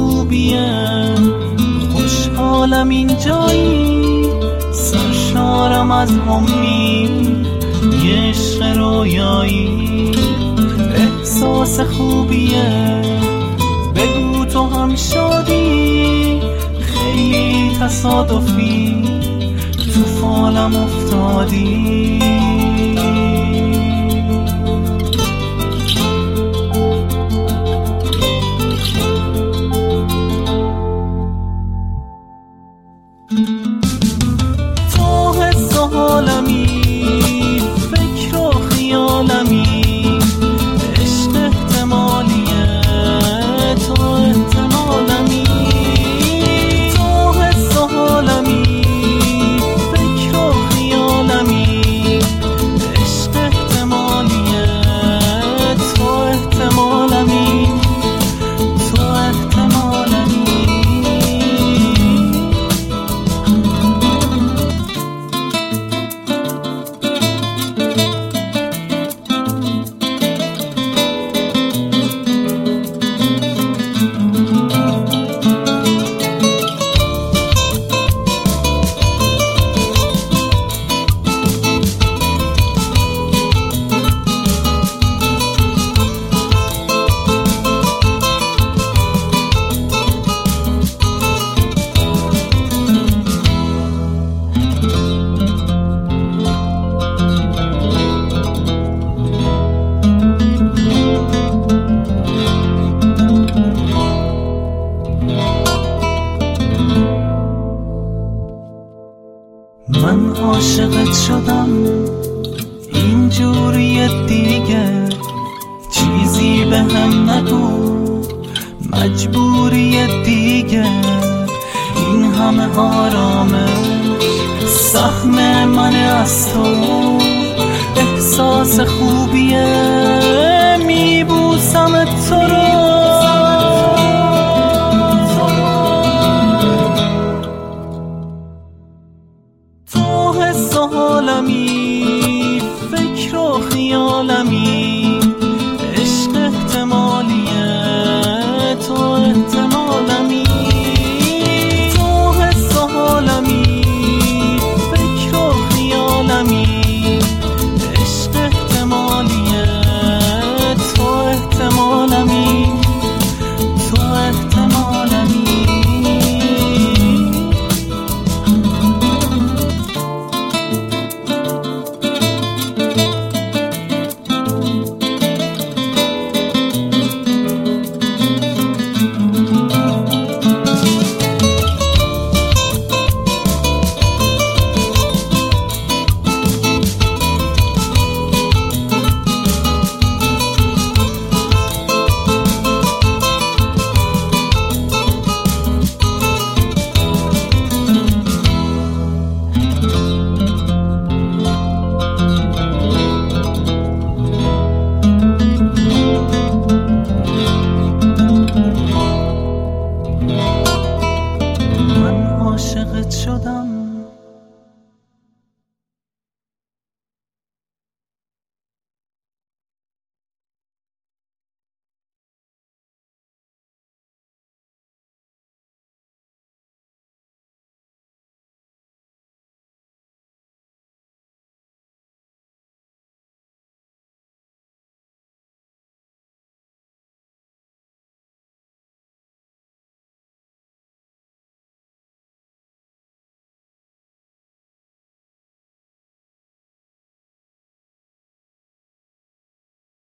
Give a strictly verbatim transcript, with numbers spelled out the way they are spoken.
خوبیه، خوشحالم اینجایی، سرشارم از امید، یه عشق رویایی، احساس خوبیه. بگو تو هم شادی، خیلی تصادفی تو فالم افتادی. تو حس و حالمی، فکر و خیالمی، عشق احتمالیه، تو احتمالمی. تو حس و حالمی، فکر و خیالمی، عشق احتمالیه، تو احتمالمی، تو احتمالمی. من عاشقت شدم اینجوری دیگه، چیزی به هم نگو، مجبوری دیگه. این همه آرامش سهم من از تو، احساس خوبیه، میبوسم تو